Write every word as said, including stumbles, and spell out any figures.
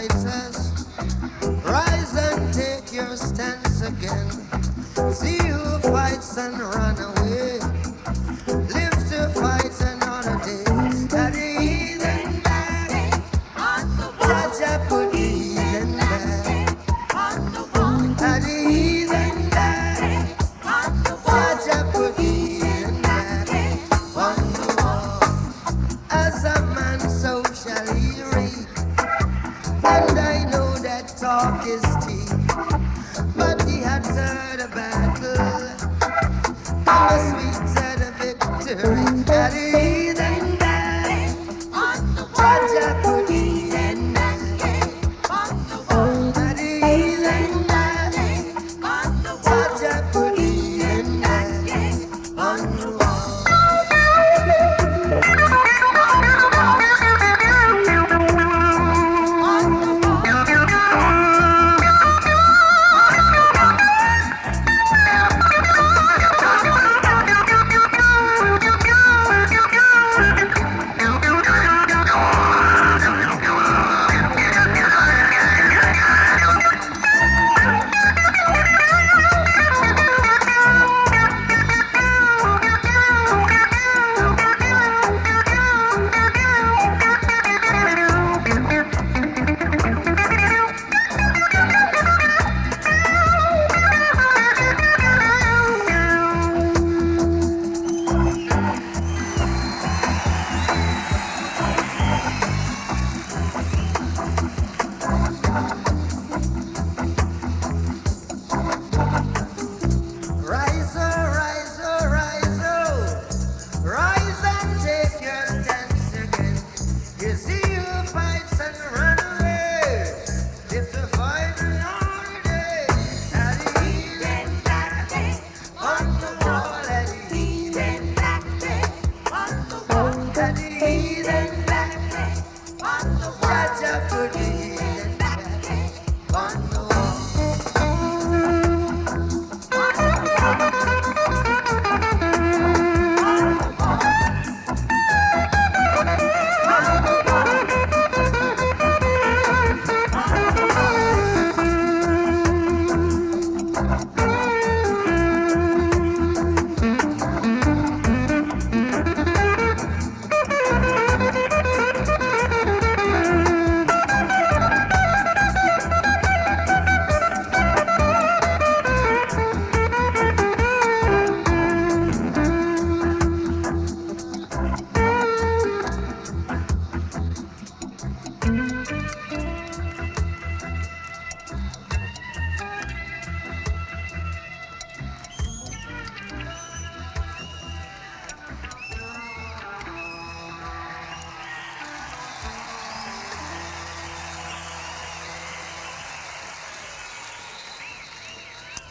fighters, rise and take your stance again. See who fights and run away. Live to fight another day. That the heathen back. Jaja put the heathen back. That the heathen back. Jaja put the heathen back. On the wall. As a man, so shall he reap. And I know that talk is cheap. But he had heard a battle. And the sweet said a victory. That the heathen died. Jaja put the heathen back. That the heathen died. Jaja put the heathen back. On the wall. Rise, oh, rise, oh, rise, oh. Rise and take your stance again. You see who fights and run away. It's a fight another day. At the heathen back. On the wall at the heathen back. On the wall at the heathen back. On the wall. Jaja put the heathen back. On the wall. Thank you.